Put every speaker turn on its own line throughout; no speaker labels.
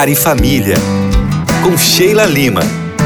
Lar e Família, com Sheila Lima.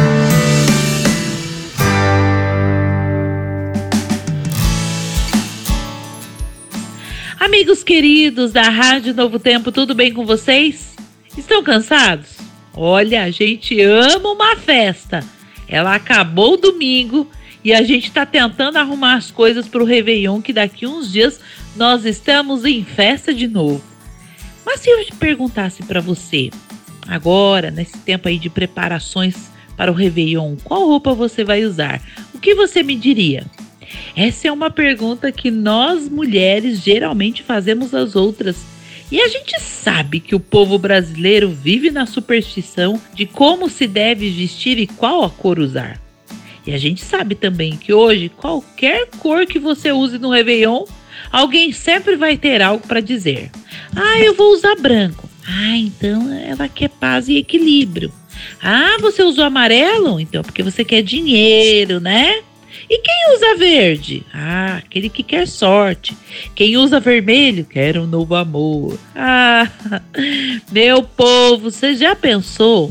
Amigos queridos da Rádio Novo Tempo, tudo bem com vocês? Estão cansados? Olha, a gente ama uma festa. Ela acabou domingo e a gente está tentando arrumar as coisas para o Réveillon, que daqui uns dias nós estamos em festa de novo. Mas se eu te perguntasse para você, agora, nesse tempo aí de preparações para o Réveillon, qual roupa você vai usar? O que você me diria? Essa é uma pergunta que nós mulheres geralmente fazemos às outras. E a gente sabe que o povo brasileiro vive na superstição de como se deve vestir e qual a cor usar. E a gente sabe também que hoje, qualquer cor que você use no Réveillon, alguém sempre vai ter algo para dizer. Ah, eu vou usar branco. Ah, então ela quer paz e equilíbrio. Ah, você usou amarelo? Então porque você quer dinheiro, né? E quem usa verde? Ah, aquele que quer sorte. Quem usa vermelho quer um novo amor. Ah, meu povo, você já pensou?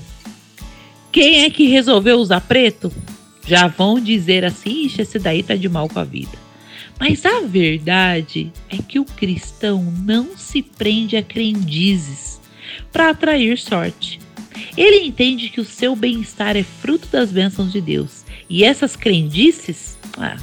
Quem é que resolveu usar preto? Já vão dizer assim, ixi, esse daí tá de mal com a vida. Mas a verdade é que o cristão não se prende a crendices para atrair sorte. Ele entende que o seu bem-estar é fruto das bênçãos de Deus. E essas crendices,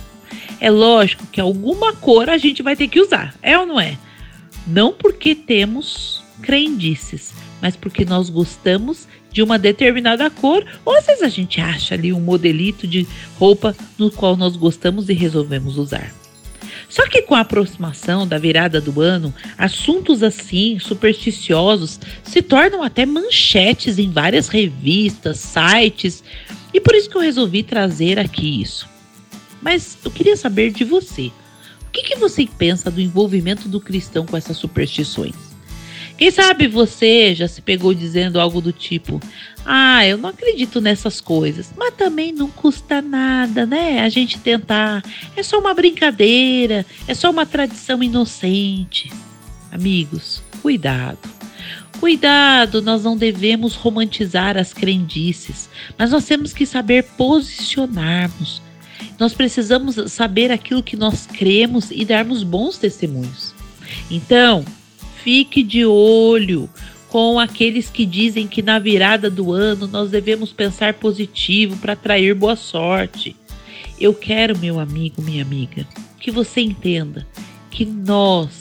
é lógico que alguma cor a gente vai ter que usar, é ou não é? Não porque temos crendices, mas porque nós gostamos de uma determinada cor, ou às vezes a gente acha ali um modelito de roupa no qual nós gostamos e resolvemos usar. Só que com a aproximação da virada do ano, assuntos assim, supersticiosos, se tornam até manchetes em várias revistas, sites, e por isso que eu resolvi trazer aqui isso. Mas eu queria saber de você. O que você pensa do envolvimento do cristão com essas superstições? Quem sabe você já se pegou dizendo algo do tipo: ah, eu não acredito nessas coisas, mas também não custa nada, né? A gente tentar, é só uma brincadeira, é só uma tradição inocente. Amigos, cuidado. Cuidado, nós não devemos romantizar as crendices, mas nós temos que saber posicionarmos. Nós precisamos saber aquilo que nós cremos e darmos bons testemunhos. Então, fique de olho com aqueles que dizem que na virada do ano nós devemos pensar positivo para atrair boa sorte. Eu quero, meu amigo, minha amiga, que você entenda que nós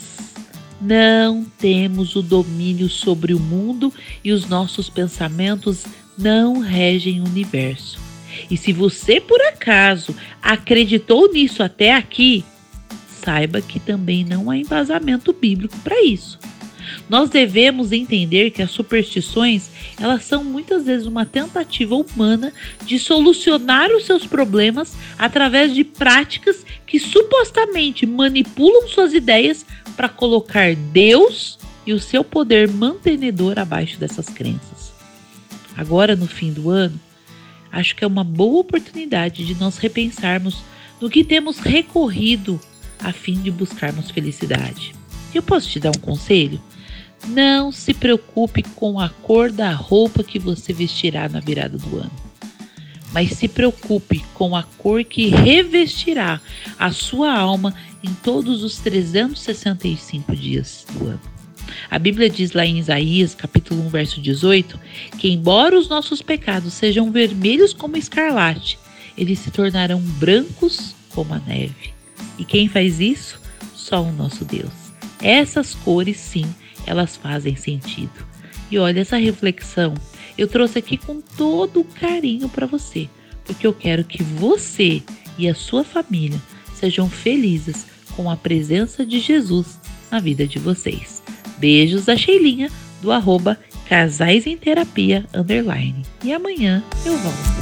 não temos o domínio sobre o mundo e os nossos pensamentos não regem o universo. E se você por acaso acreditou nisso até aqui, saiba que também não há embasamento bíblico para isso. Nós devemos entender que as superstições, elas são muitas vezes uma tentativa humana de solucionar os seus problemas através de práticas que supostamente manipulam suas ideias para colocar Deus e o seu poder mantenedor abaixo dessas crenças. Agora, no fim do ano, acho que é uma boa oportunidade de nós repensarmos no que temos recorrido a fim de buscarmos felicidade. Eu posso te dar um conselho? Não se preocupe com a cor da roupa que você vestirá na virada do ano, mas se preocupe com a cor que revestirá a sua alma em todos os 365 dias do ano. A Bíblia diz lá em Isaías, capítulo 1, verso 18, que embora os nossos pecados sejam vermelhos como escarlate, eles se tornarão brancos como a neve. E quem faz isso? Só o nosso Deus. Essas cores, sim, elas fazem sentido. E olha, essa reflexão eu trouxe aqui com todo o carinho para você, porque eu quero que você e a sua família sejam felizes com a presença de Jesus na vida de vocês. Beijos da Sheilinha, do @casaisemterapia_. E amanhã eu volto.